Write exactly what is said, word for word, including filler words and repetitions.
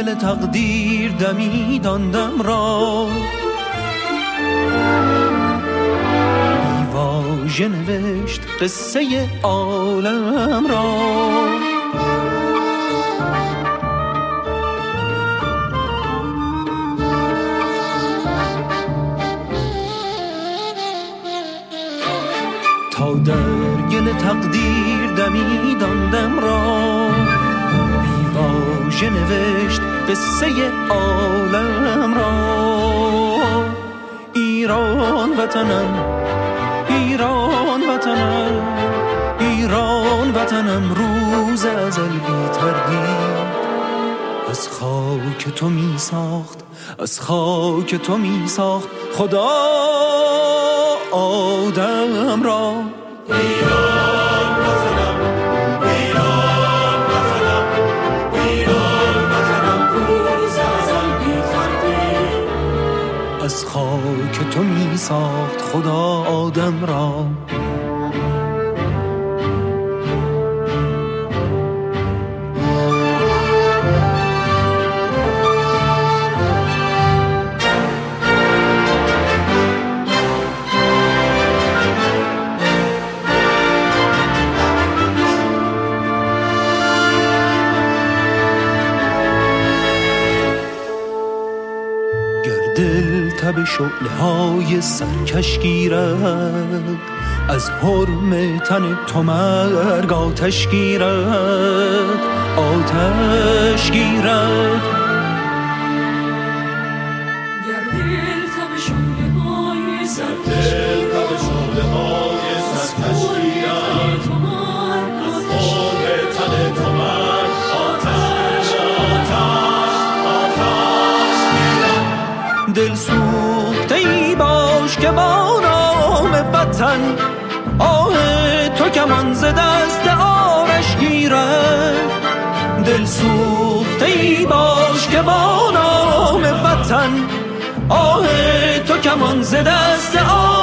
گل تقدیر دمیدان دم را، بیواژه نوشت قصه عالم را. تا در گل تقدیر دمیدان دم را، بیواژه نوشت قصه عالم را. ایران وطنم، ایران وطنم، ایران وطنم، روز ازل بی تردید از خاک تو می ساخت، از خاک تو می ساخت خدا آدم را. ایران وطنم، ایران وطنم، ایران وطنم، روز ازل بی تردید از خاک تو می ساخت خدا آدم را. تب شعله های سرکش گیرد، از حرم تن تو مرگ آتش گیرد، آتش گیرد. گر دل تب شعله های سرکش گیرد، از حرم تن تو مرگ آتش، آتش، آتش گیرد. دل سوخته ای باش که با نام وطن آه تو کمان ز دست آرش گیرد. دل سوخته ای باش که با نام وطن آه تو کمان ز دست آرش